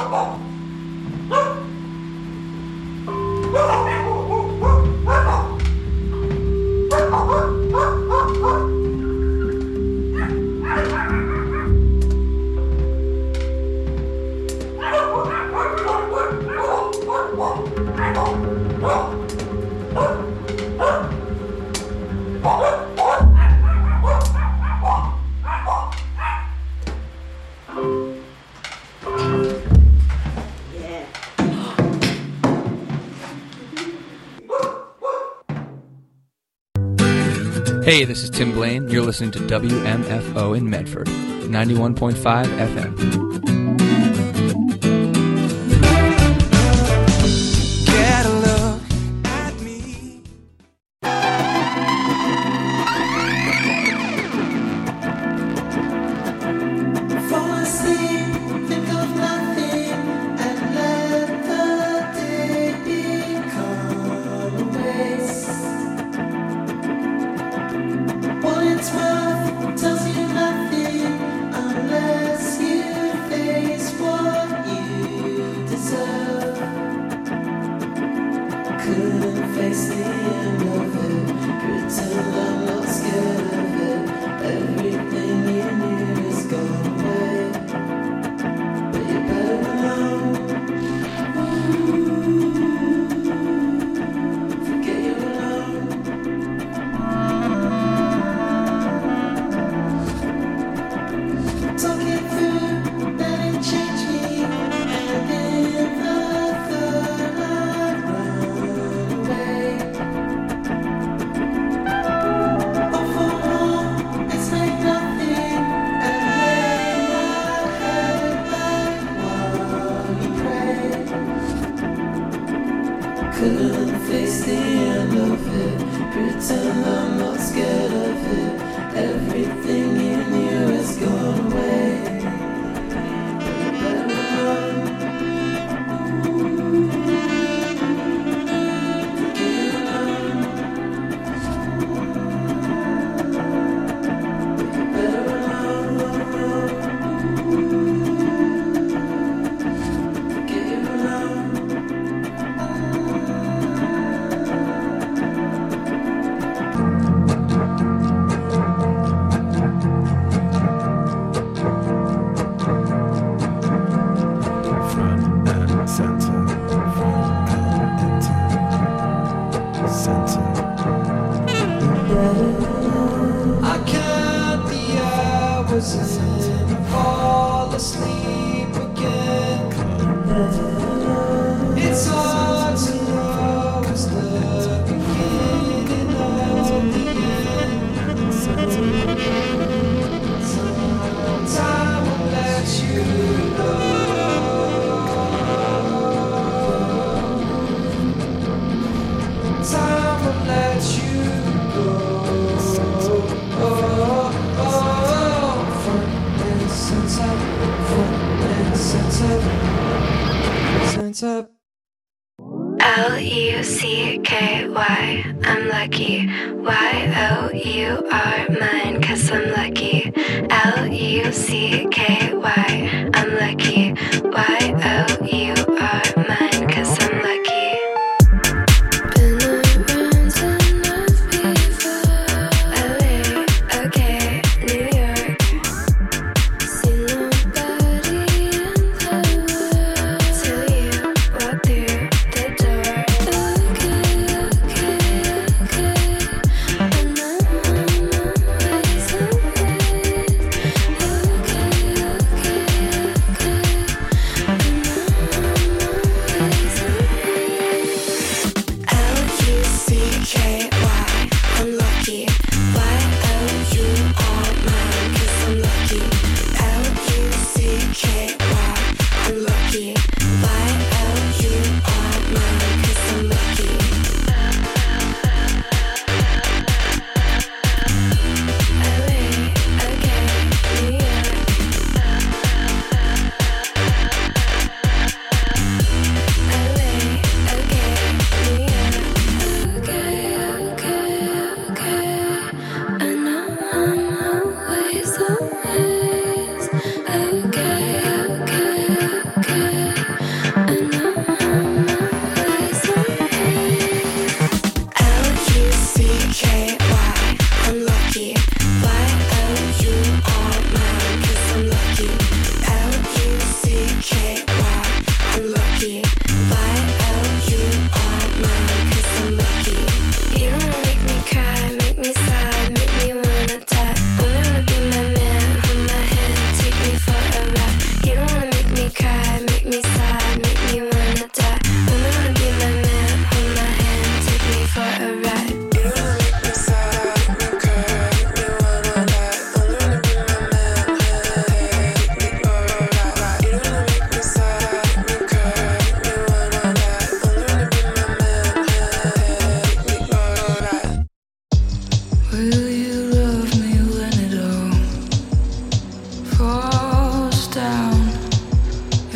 Hey, this is Tim Blaine. You're listening to WMFO in Medford, 91.5 FM. Get a look at me. Fall asleep, think of nothing, and let the day become a waste. 1 in 12 tells you nothing unless you face what you deserve. Couldn't face the end of it. Pretend I'm not scared of it. Everything you knew is gone away. But you better know. Forget you're alone. Talk it through, let it change me. And in the third I'd run away. All for all, it's like nothing. And lay my head back while you pray. Couldn't face the end of it. Pretend I'm not scared of it. Everything you knew is gone away. You better run. Forget alone. You better run. Forget you're alone. Front and center, front and center. I count the hours and I fall asleep again. It's hard to know it's the beginning of the end. Time will let you know. Time will let you go. Front and center, front and center, center. Lucky, I'm lucky. Y-O-U-R, mine, 'cause I'm lucky. Lucky, I'm lucky. Y-O-U-R, mine, 'cause I'm lucky. Been around enough before. LA, okay, New York. See nobody in the world till you walk through the door. Okay.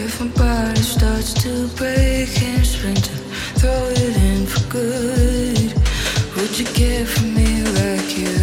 If my body starts to break in sprinter, throw it in for good. Would you care for me like you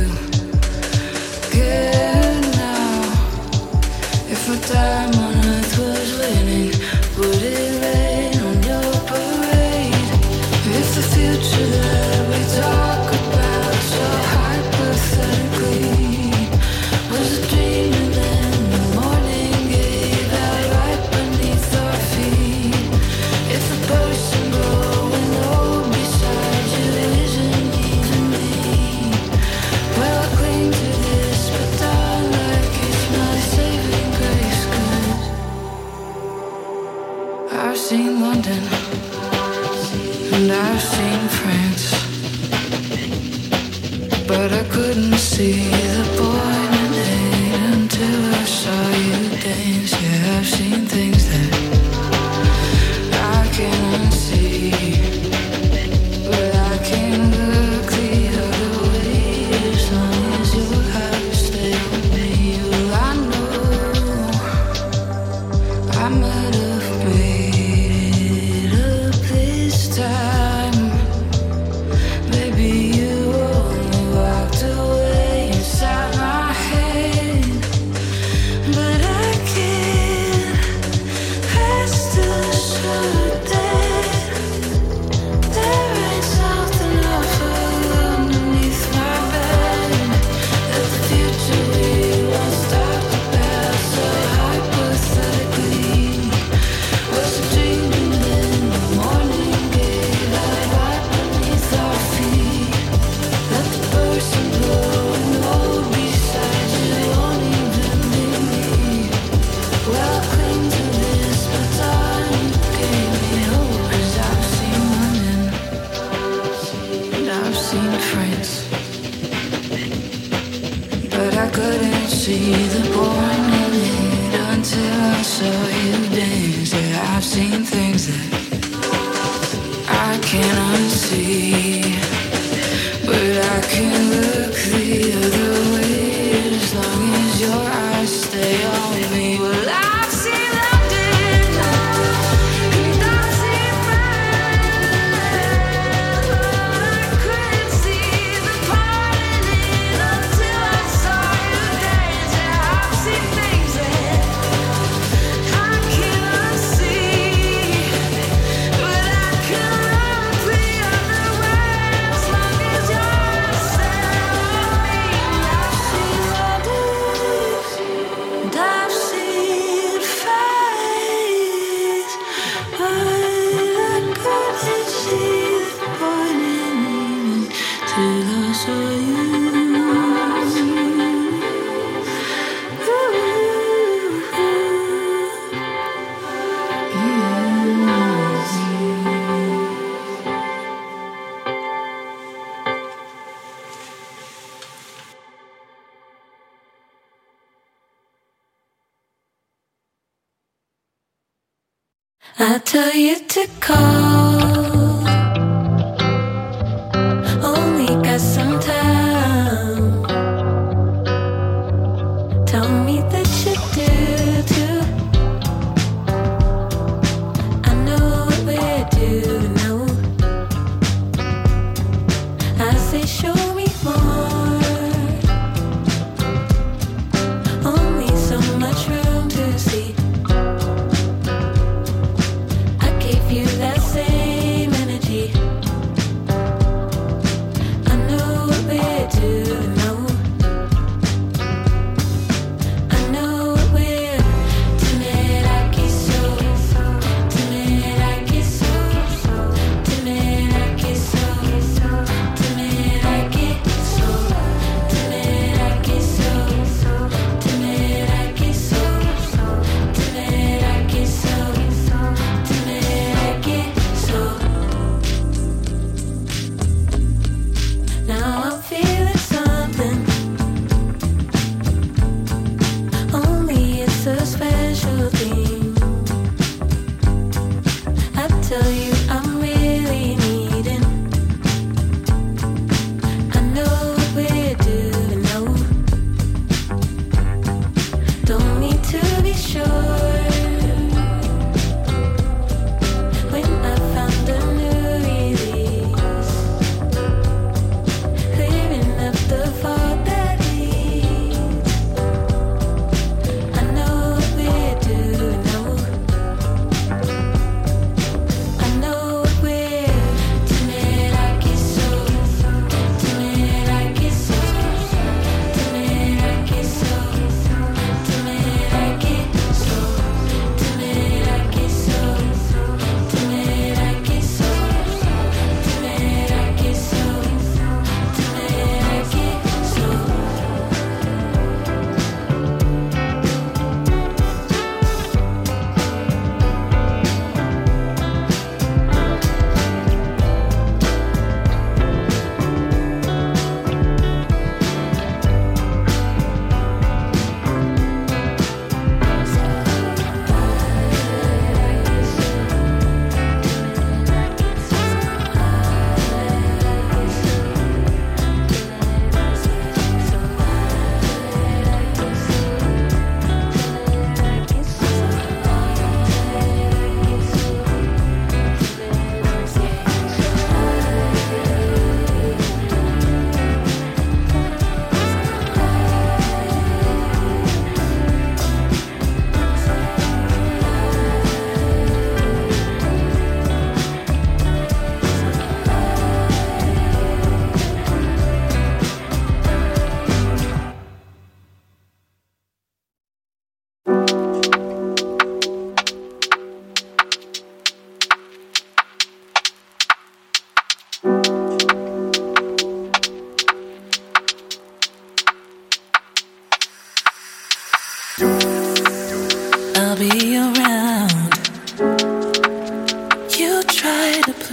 care now? If my time on earth was winning, would it rain on your parade? If the future that we talk about so hypothetically was a dream, and then the morning gave out right beneath our feet. If the person growing old beside you isn't even me, well, I cling to this, but darn like it's my saving grace. 'Cause I've seen London and I've seen France, but I couldn't see the point in hate until I saw you dance. Yeah, I've seen things that I can't unsee, but I can look the other way as long as your eyes stay on me. Well, I know I might have made it up this time. Maybe you only walked away inside my head, but I can't rest assured that there ain't something else underneath my bed. That the future we once talked about so hypothetically was a dream, and then the morning gave out right beneath our feet. Let the person growing old beside you won't even be me. Well, I cling to this, but darling, you gave me hope. 'Cause I've seen London and I've seen France, but I couldn't see the point in it until I saw you dance. Yeah, I've seen things that I can't unsee, but I can look the other way as long as your eyes stay on me. Well, I've seen London and I've seen France, but I couldn't see the point in it until I saw you dance. Yeah, I've seen things that I can't unsee, but I can look the other way as long as your eyes stay on me. I've seen London and I've seen France, but I couldn't see the point in it till I saw you. I tell you to call, only got some time. Tell me that you do too. I know what we do know. I say show me more, only so much room to see. I gave you that same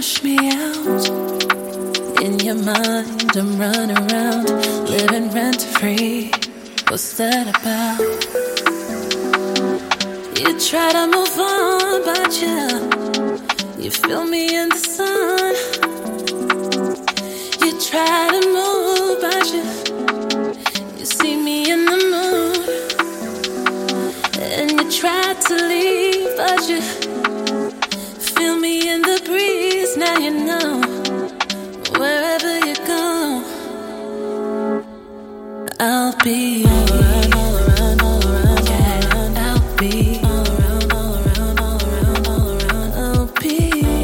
push me out. In your mind, I'm running around, living rent-free. What's that about? You try to move on, but you feel me in the sun. You try to move, but you see me in the mood. And you try to leave, but you feel me in the breeze. Now you know, wherever you go, I'll be all around, all around, all around, yeah. I'll be all around, all around, all around, all around. I'll be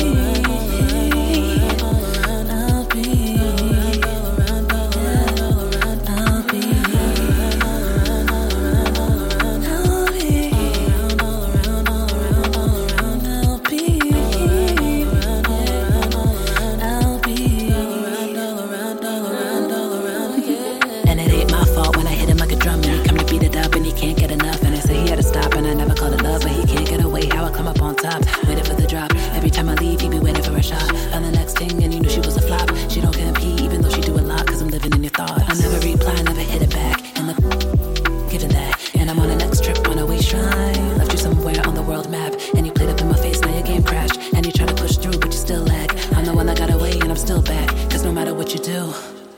all around, I'll be all around, all around, all around. I'll be all around, all around, all around. I'll be all around, all around, all around. I'll be all around, all around. I'll be all around, all around, all around, yeah. And it ain't my fault when I hit him like a drum and he come to beat it up and he can't get enough. And I say he had to stop and I never called it love, but he can't get away. How I come up on top, waiting for the drop. Every time I leave, he be waiting for a shot. Found the next thing and you knew she was a flop. She don't compete even though she do a lot, cause I'm living in your thoughts. I never reply, never hit it back. And the given that. And I'm on a next trip on a way shrine. Left you somewhere on the world map and you played up in my face, now your game crashed. And you try to push through but you still lag. I'm the one that got away and I'm still back, cause no matter what you do,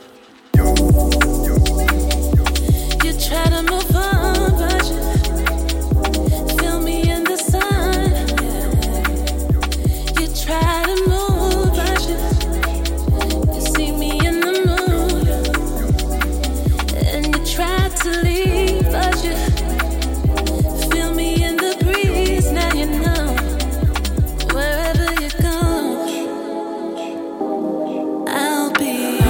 You try to move on, but you feel me in the sun. You try to move, but you see me in the mood. And you try to leave, but you feel me in the breeze. Now you know, wherever you go, I'll be.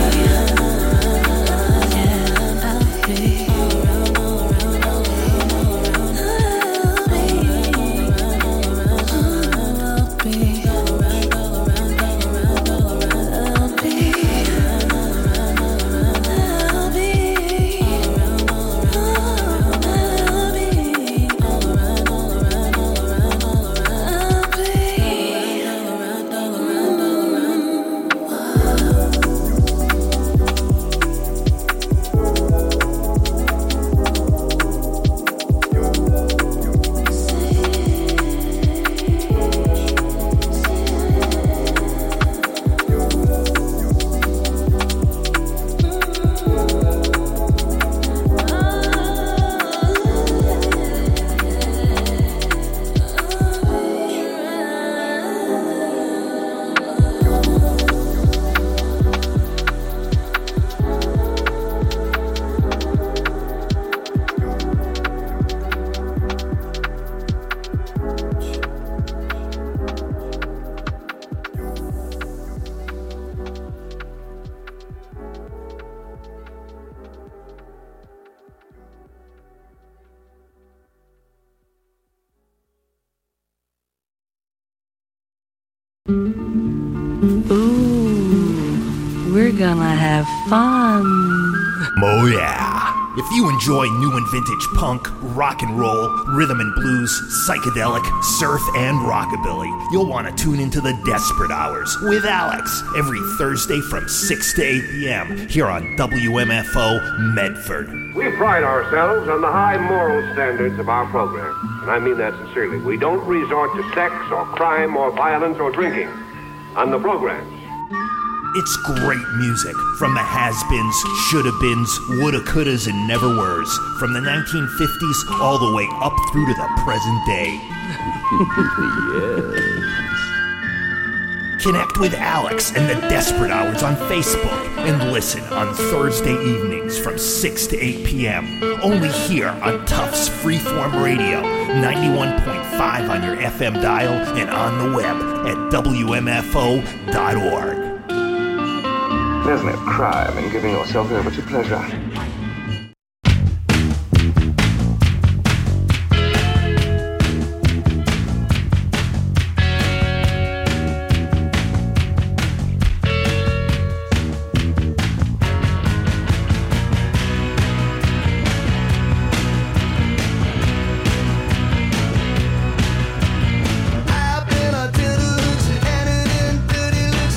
ooh, we're gonna have fun. Oh yeah. If you enjoy new and vintage punk, rock and roll, rhythm and blues, psychedelic, surf, and rockabilly, you'll want to tune into the Desperate Hours with Alex every Thursday from 6 to 8 p.m. here on WMFO Medford. We pride ourselves on the high moral standards of our program, and I mean that sincerely. We don't resort to sex or crime or violence or drinking on the programs. It's great music from the has-beens, shoulda-beens, woulda-couldas, and never-weres, from the 1950s all the way up through to the present day. Yes. Connect with Alex and the Desperate Hours on Facebook and listen on Thursday evenings from 6 to 8 p.m. Only here on Tufts Freeform Radio, 91.5 on your FM dial and on the web at WMFO.org. There's no crime in giving yourself over to pleasure. I've been a dirty looks and in dirty looks.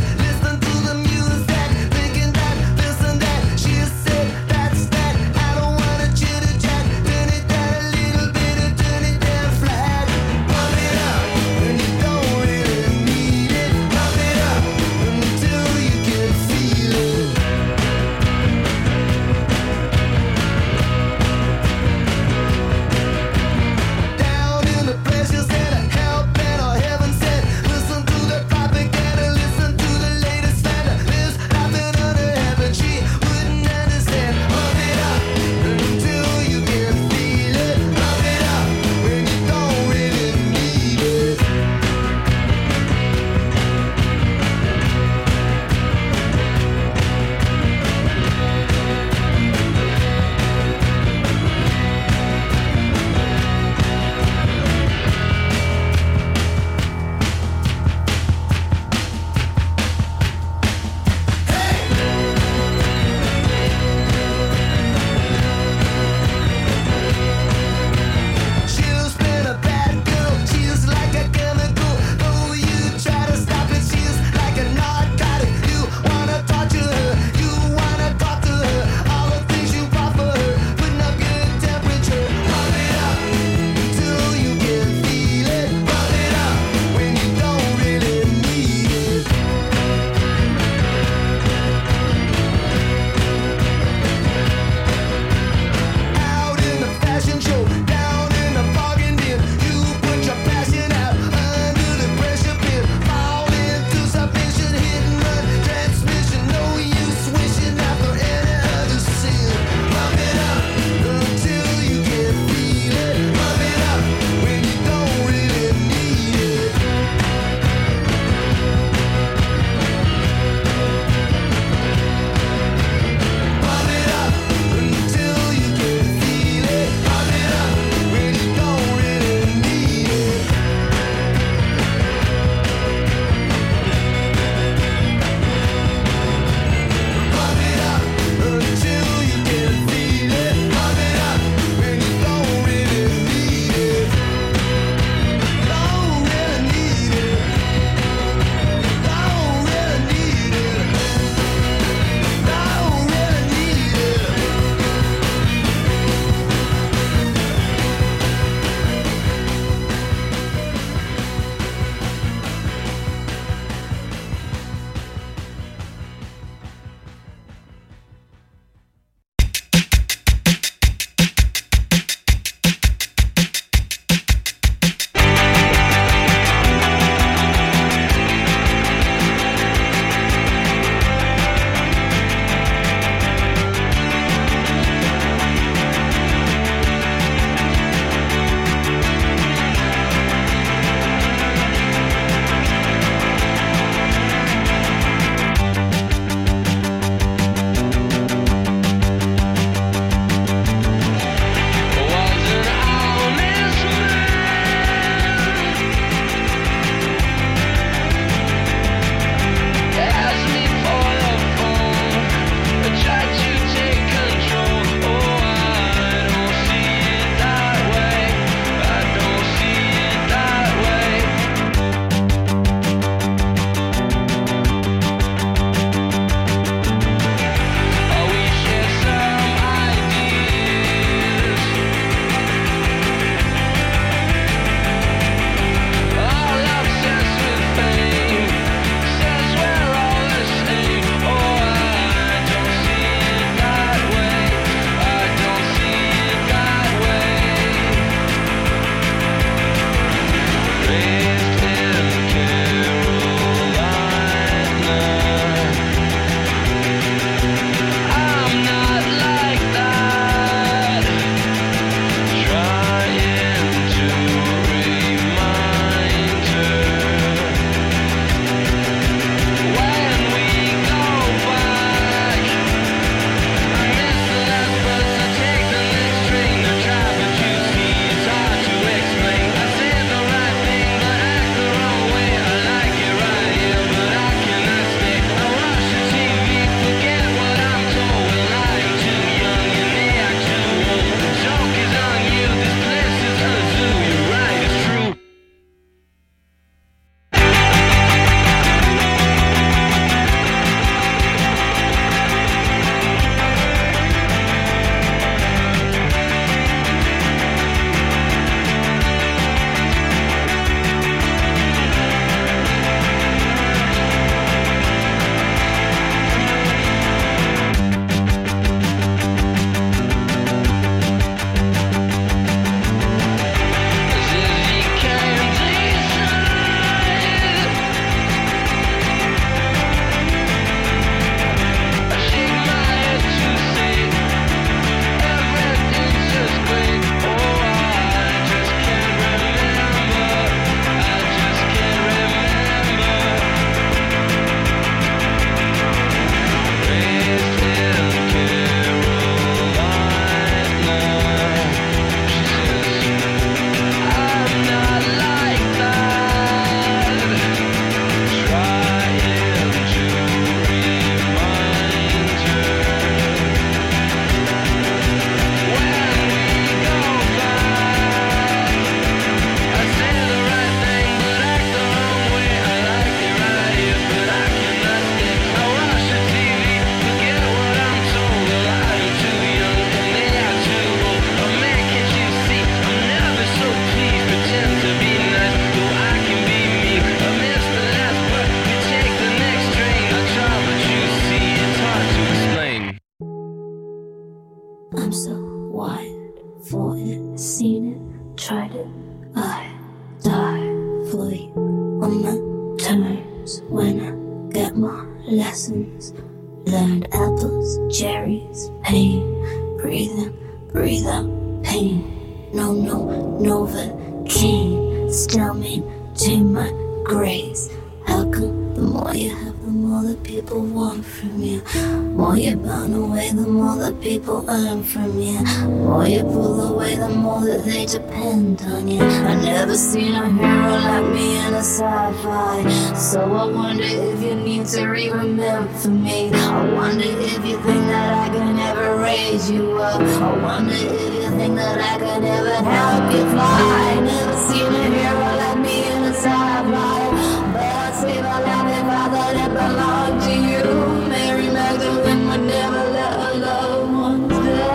for you on my terms when I get my lessons. Learned apples, cherries, pain. Breathe in, breathe out, pain. No, Novocaine. Still maintain my grace. How come the more you have, the more that people want from you? More you burn away, the more that people earn from you. More you pull away, the more that they depend on you. I never seen a hero like me in a sci-fi. So I wonder if you need to remember me. I wonder if you think that I can ever raise you up. I wonder if you think that I can ever help you fly. I never seen a hero like me in a sci-fi. Save a life if I thought it belonged to you. Mary Magdalene would never let her loved ones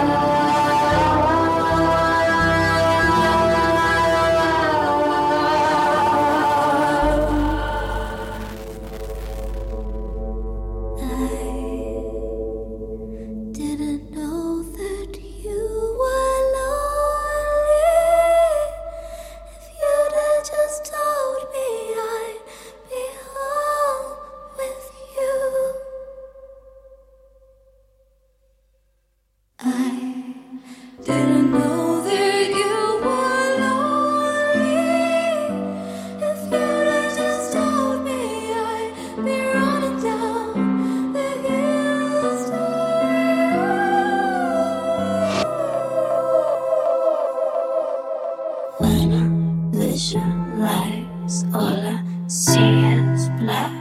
I didn't know that you were lonely. If you'd have just told me I'd be home with you. I didn't know that you were lonely. If you'd have just told me I'd be running down the hills to you. When I visualize, all I see is black.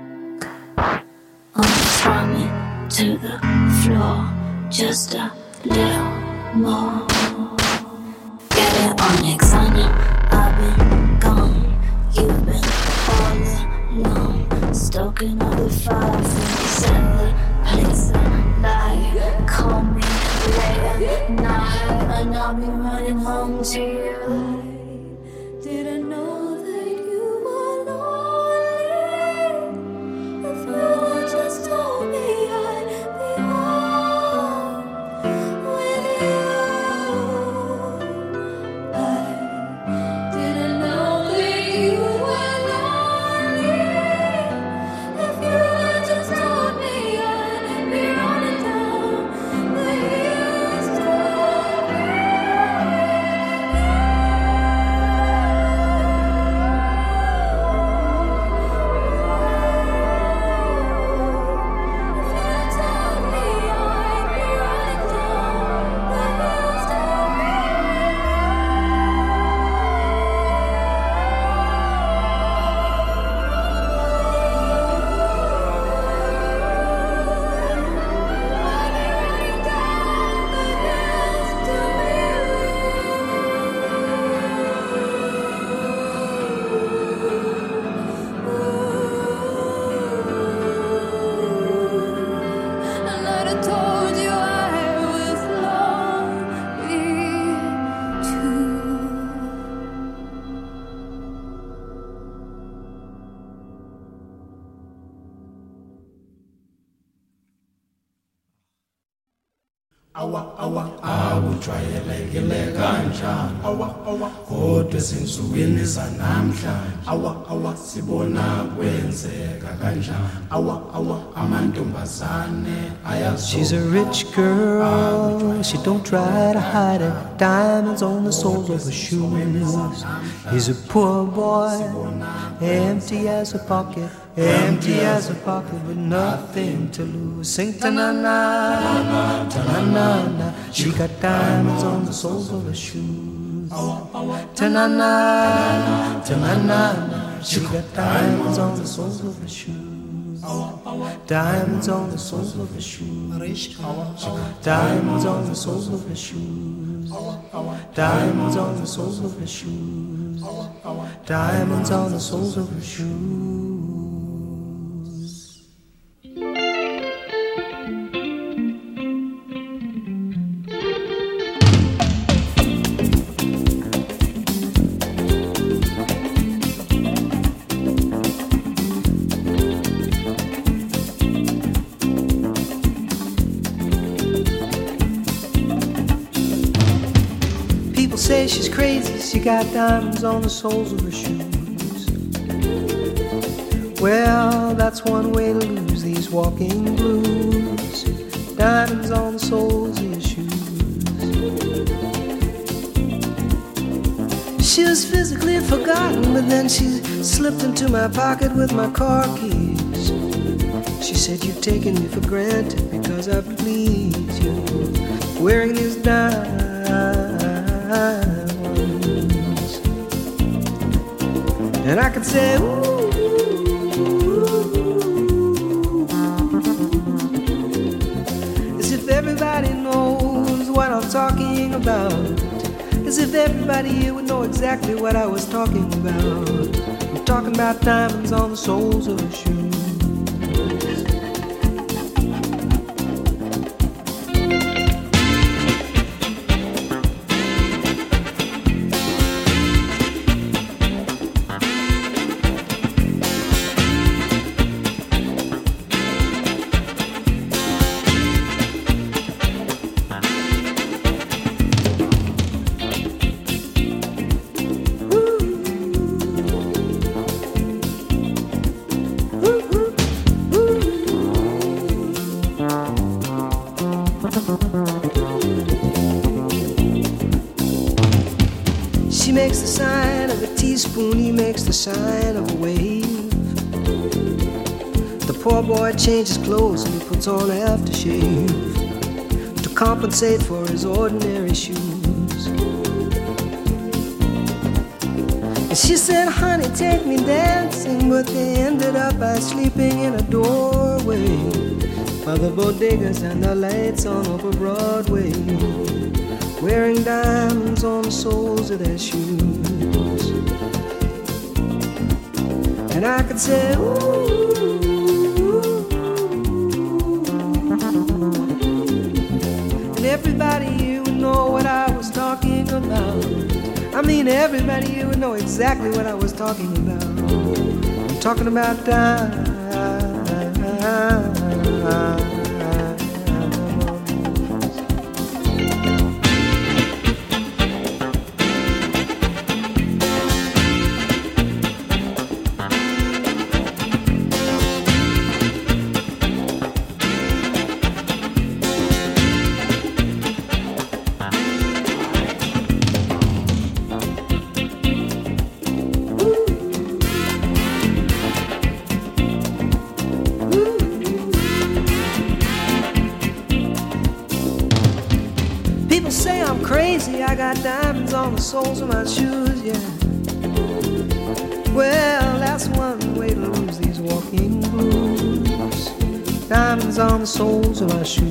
I'm coming to the floor, just a little more. Get it Onyx, I know I've been gone. You've been all alone, stoking up the fire from the center place of light. Call me late at night, and I'll be running home to you. Didn't know that you were lonely. If you had just told me I'd be home with you. I didn't know that you were lonely. If you had just told me I'd be running down the hills to awujwayelekile kanjani kodwa ezinsukwini zanamhlanje sibona kwenzeka kanjani amantombazane She's a rich girl, she don't try to hide it. Diamonds on the soles of her shoes. He's a poor boy, empty as a pocket with nothing to lose. Sing ta-na-na, ta-na-na-na. She got diamonds on the soles of her shoes. Ta-na-na, ta-na-na-na. She got diamonds on the soles of her shoes. Diamonds on the soles of her shoes. Diamonds on the soles of her shoes. Diamonds on the soles of her shoes. Diamonds on the soles of her shoes. Say she's crazy, she got diamonds on the soles of her shoes. Well, that's one way to lose these walking blues. Diamonds on the soles of your shoes. She was physically forgotten, but then she slipped into my pocket with my car keys. She said, you've taken me for granted because I please you, wearing these diamonds. And I could say, ooh, as if everybody knows what I'm talking about. As if everybody here would know exactly what I was talking about. I'm talking about diamonds on the soles of her shoes. She makes the sign of a teaspoon, he makes the sign of a wave. The poor boy changes clothes and he puts on aftershave to compensate for his ordinary shoes. And she said, honey, take me dancing, but they ended up by sleeping in a doorway by the bodegas and the lights on over Broadway, wearing diamonds on the soles of their shoes. And I could say, ooh, and everybody here would know what I was talking about. I mean, everybody here would know exactly what I was talking about. I'm talking about diamonds. People say I'm crazy, I got diamonds on the soles of my shoes, yeah. Well, that's one way to lose these walking blues. Diamonds on the soles of my shoes.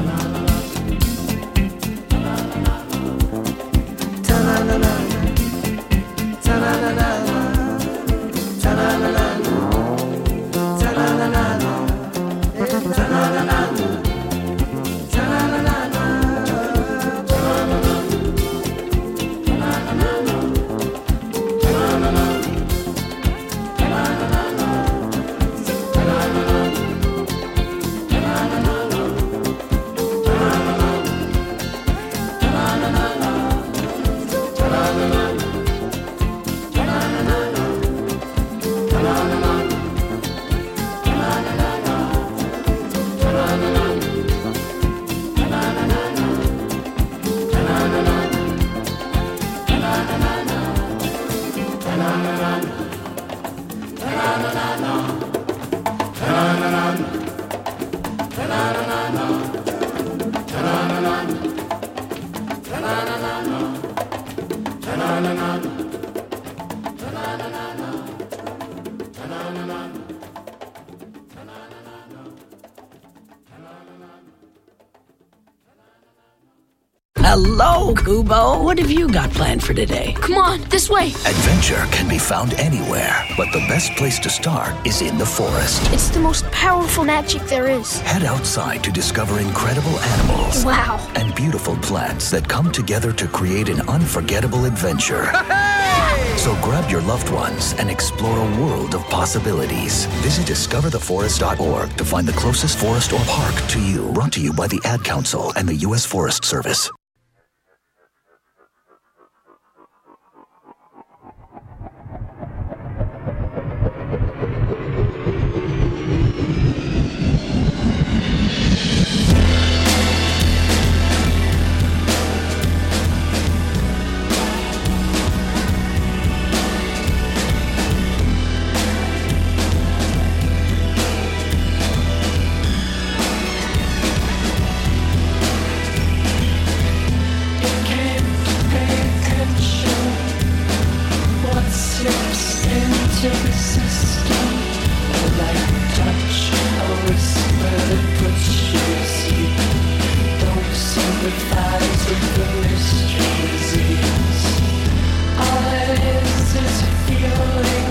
Ta-na-na-na, ta-na-na-na, ta-na-na-na, ta-na-na-na, ta-na-na-na. Hello, Kubo. What have you got planned for today? Come on, this way. Adventure can be found anywhere, but the best place to start is in the forest. It's the most powerful magic there is. Head outside to discover incredible animals. Wow. And beautiful plants that come together to create an unforgettable adventure. Hey! So grab your loved ones and explore a world of possibilities. Visit discovertheforest.org to find the closest forest or park to you. Brought to you by the Ad Council and the U.S. Forest Service. to the system. A light touch, a whisper that puts you to sleep. Don't sympathize with the mystery disease. All it is a feeling,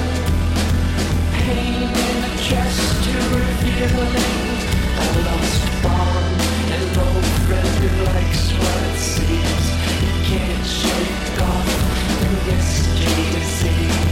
pain in a chest to revealing. A lost bond, an old friend who likes what it seems. You can't shake off the mystery disease.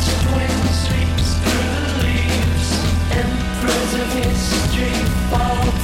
History fall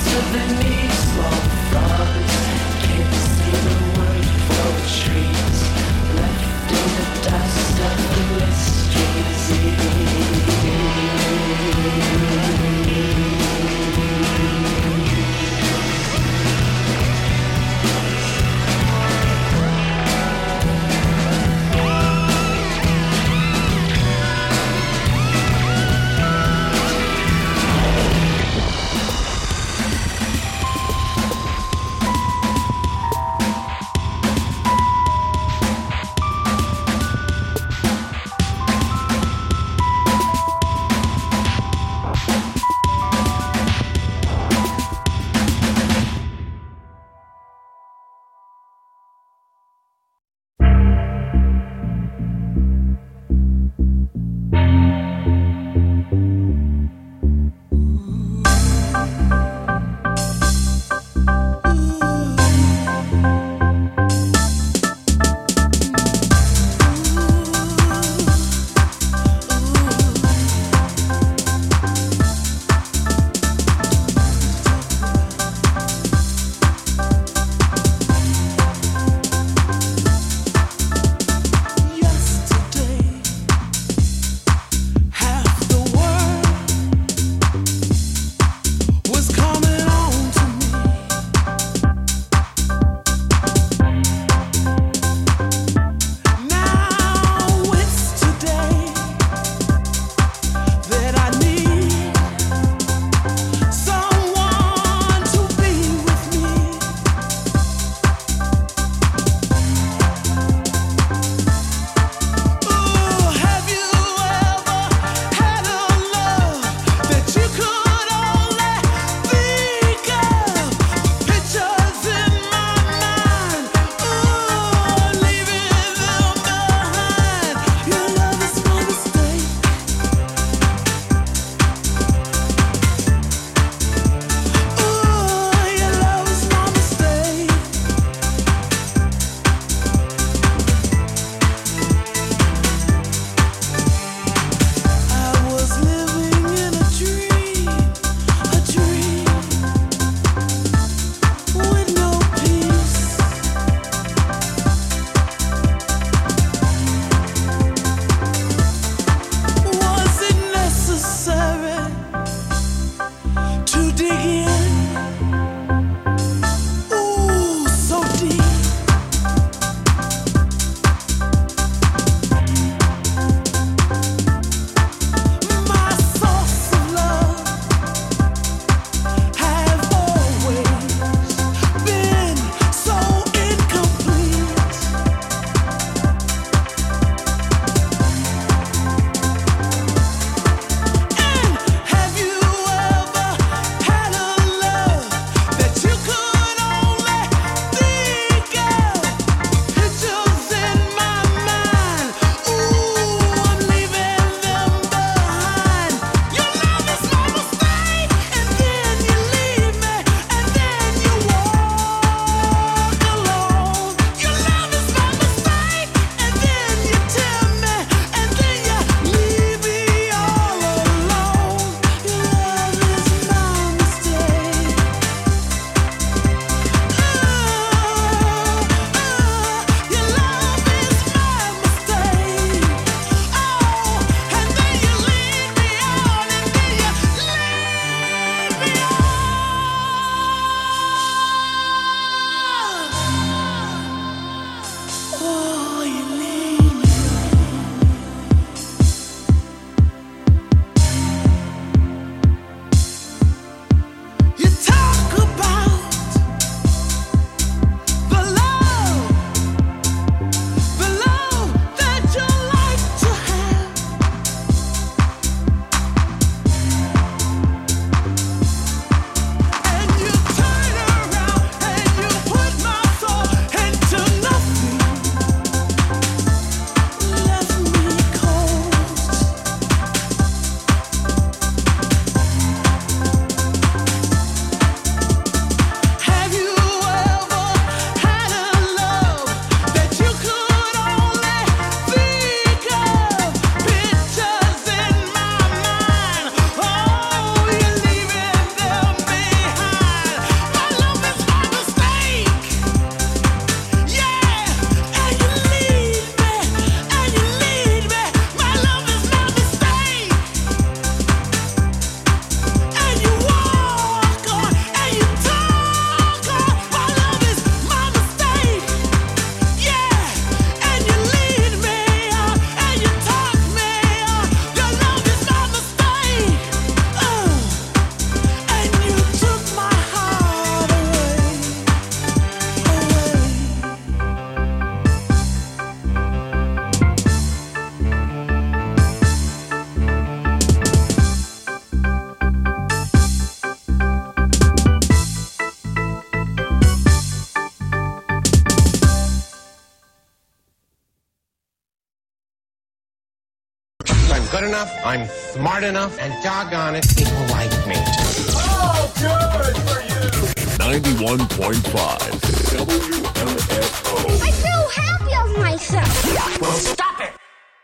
good enough, I'm smart enough, and doggone it, people like me. Oh, good for you! 91.5 WMFO. I feel happy of myself. Well, stop it!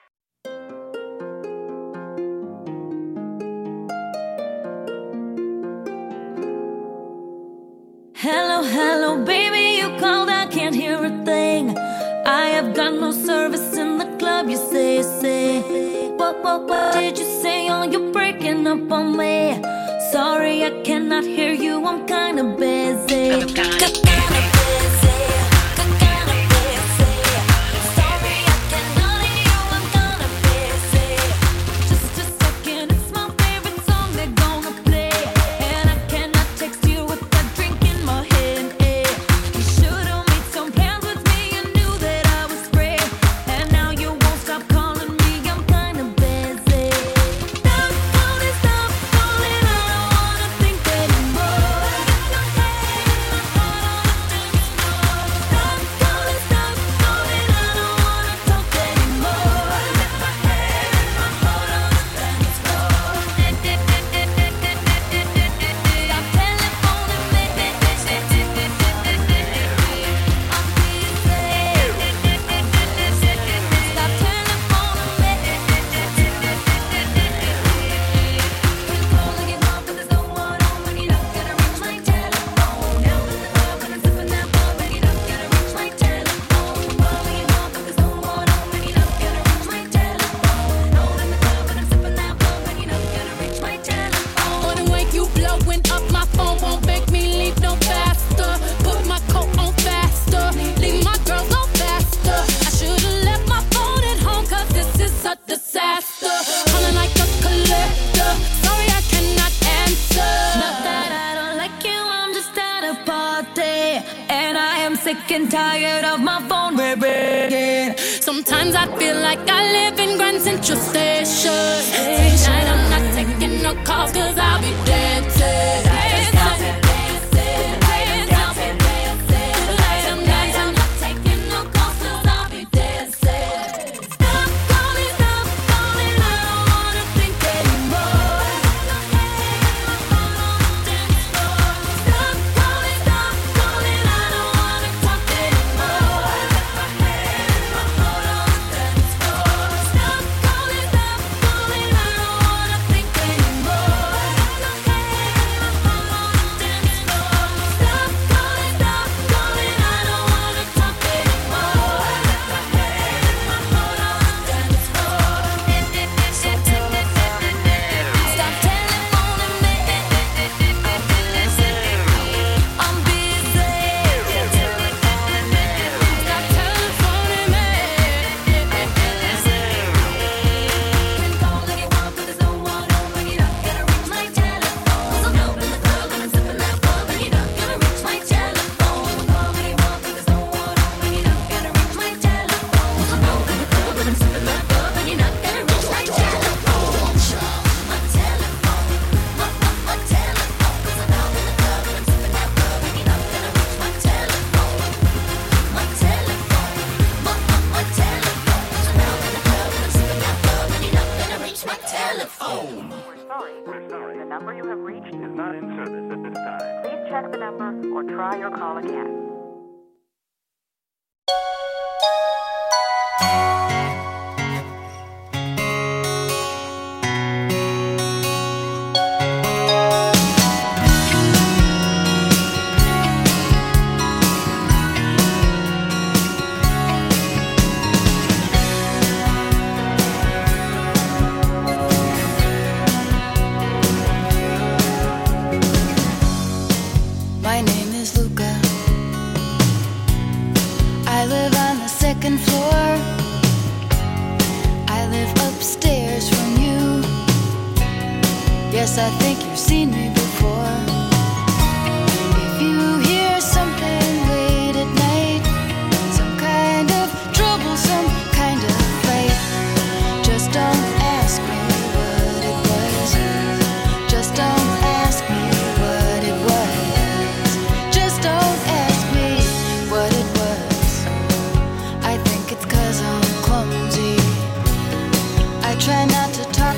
Hello, hello, baby, you called, I can't hear a thing. I have got no service in the club, you say. What did you say? Oh, you're breaking up on me. Sorry, I cannot hear you, I'm kinda busy. sick and tired of my phone ringing. Sometimes I feel like I live in Grand Central Station. Tonight I'm not taking no calls cause I'll be dancing. Try not to talk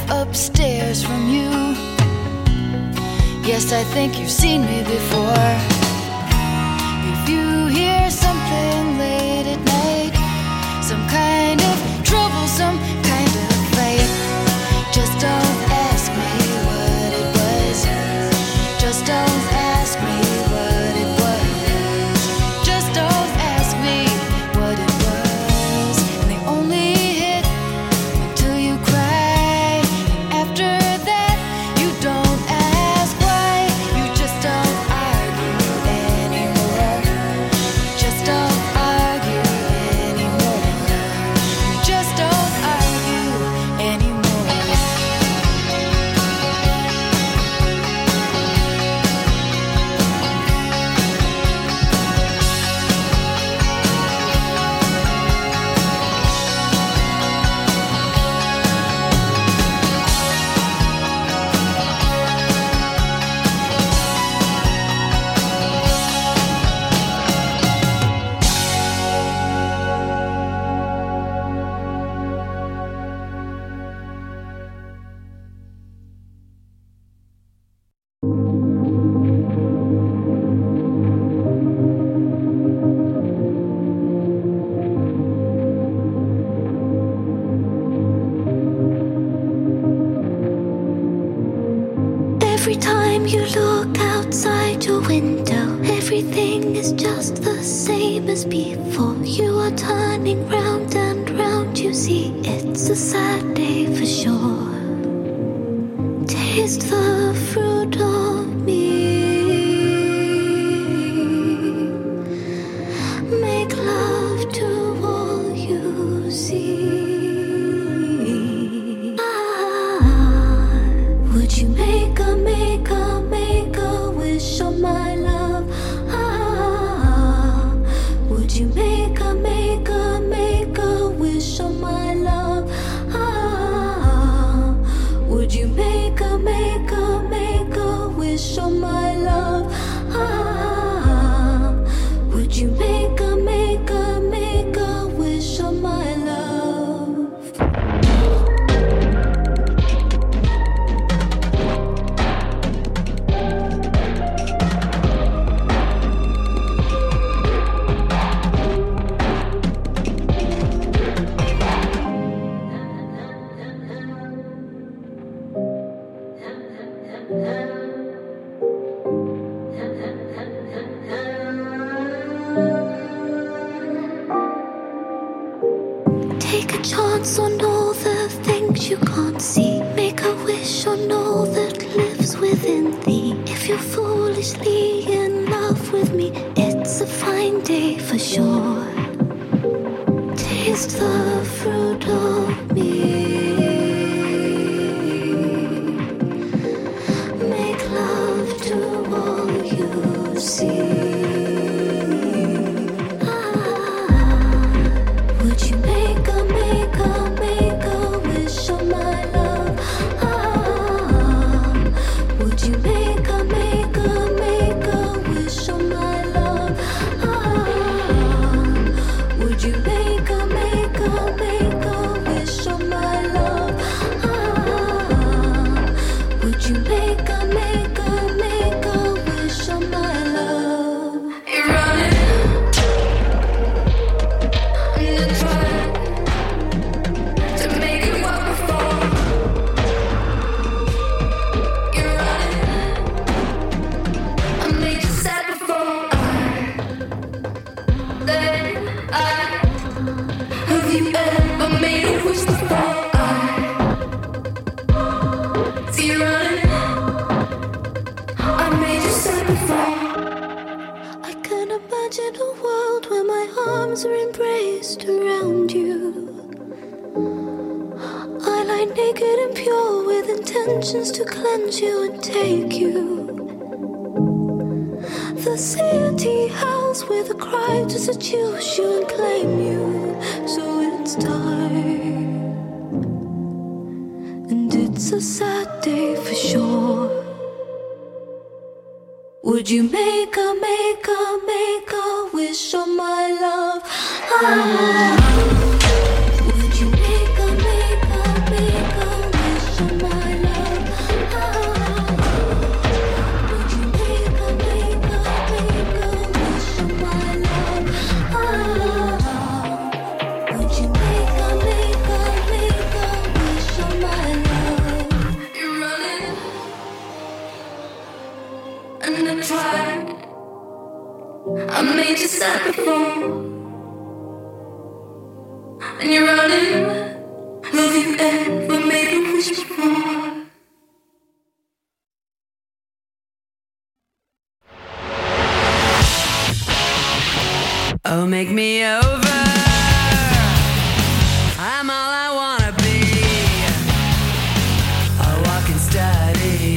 upstairs from you. Yes, I think you've seen me before. If you hear something late at night, some kind of trouble, some kind of fight, just don't ask me what it was. Just don't ask me what it was. Just don't ask me what it was. And they only hit until you cry. After that, you don't ask why. You just don't argue anymore. Just don't argue anymore. You just don't argue anymore. Every time you look outside your window, everything is just the same as before. You are turning round and round, you see it's a sad day for sure. Taste the fruit of me. Make love to all you see. Would you make a wish on my love? Would you make a wish on my love? Would you make a wish on my love? Would you make a wish on my love? Take a chance on all the things you can't see. Make a wish on all that lives within thee. If you're foolishly in love with me, it's a fine day for sure. Taste the fruit of me. Make love to all you see. Would you make a wish on my love? Would you make a wish on my love? Would you make a wish on my love? Would you make a wish on my love? You're running. Imagine a world where my arms are embraced around you. I lie naked and pure with intentions to cleanse you and take you. The city howls with a cry to seduce you and claim you. So it's time, and it's a sad day for sure. Would you make a wish on my love? Would you make a wish on my side before. And you're running. Love you ever made a wish before. Oh, make me over. I'm all I wanna be. A walking study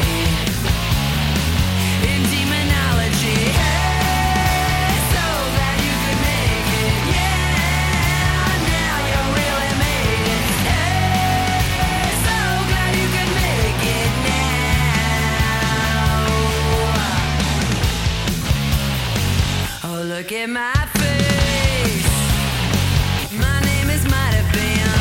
in demonology. Hey, so glad you could make it. Yeah, now you really made it. Hey, so glad you could make it now. Oh, look at my face. My name is might have been.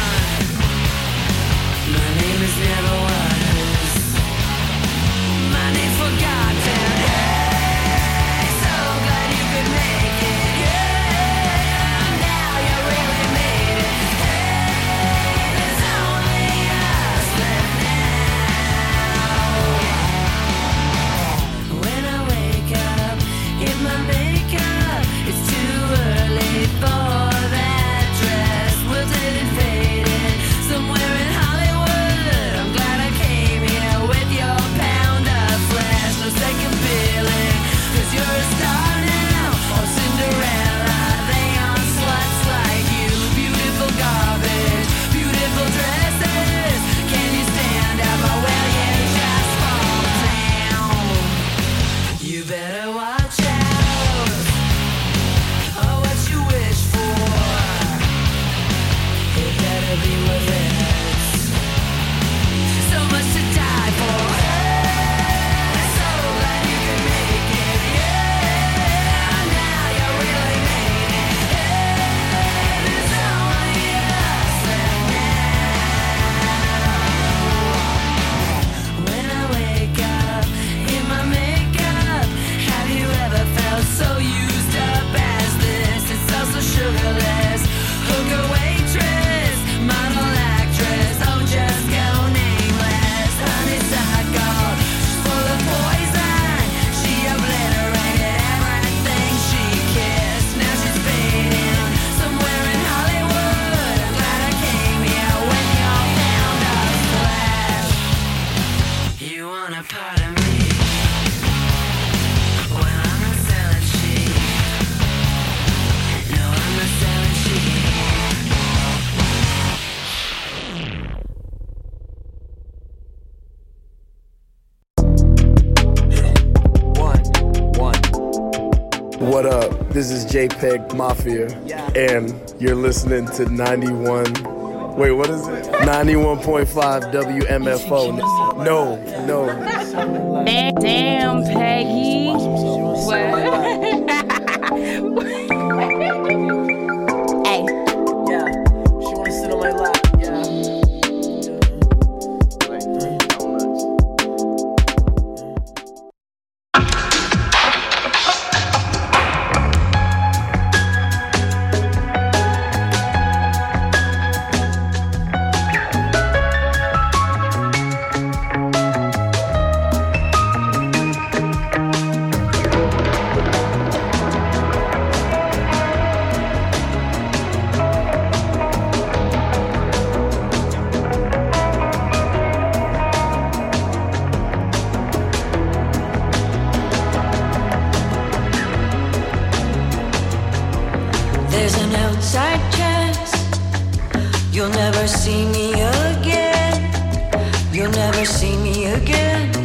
My name is never was. My name's forgotten. Hey, so glad you could make it. Yeah, now you really made it. Hey, there's only us left now. When I wake up in my makeup, it's too early for that dress. Wilted and faded, somewhere in Hollywood. I'm glad I came here with your pound of flesh. No second feeling, 'cause you're a star now. Oh, Cinderella, they aren't sluts like you. Beautiful garbage, beautiful dresses. Can you stand up or will you just fall down? You better watch out. Oh, what you wish for, it better be worth it. So much to die for. Hey, so glad you could make it. Yeah, now you really made it. Hey, there's only us left now. When I wake up in my makeup, have you ever felt so used up as this? It's also sugarless. Hooker, waitress, model, actress. Oh, just go nameless. Honeysuckle, she's full of poison. She obliterated everything she kissed. Now she's fading somewhere in Hollywood. I'm glad I came here with your pound of flesh. You want a part of me? Well, I'm not selling cheap. No, I'm not selling cheap. What up? This is JPEG Mafia, and you're listening to 91. Wait, what is it? 91.5 WMFO. No. Damn, Peggy. What? Hey. Yeah, she wanna sit on my lap. Yeah. There's an outside chance you'll never see me again. You'll never see me again.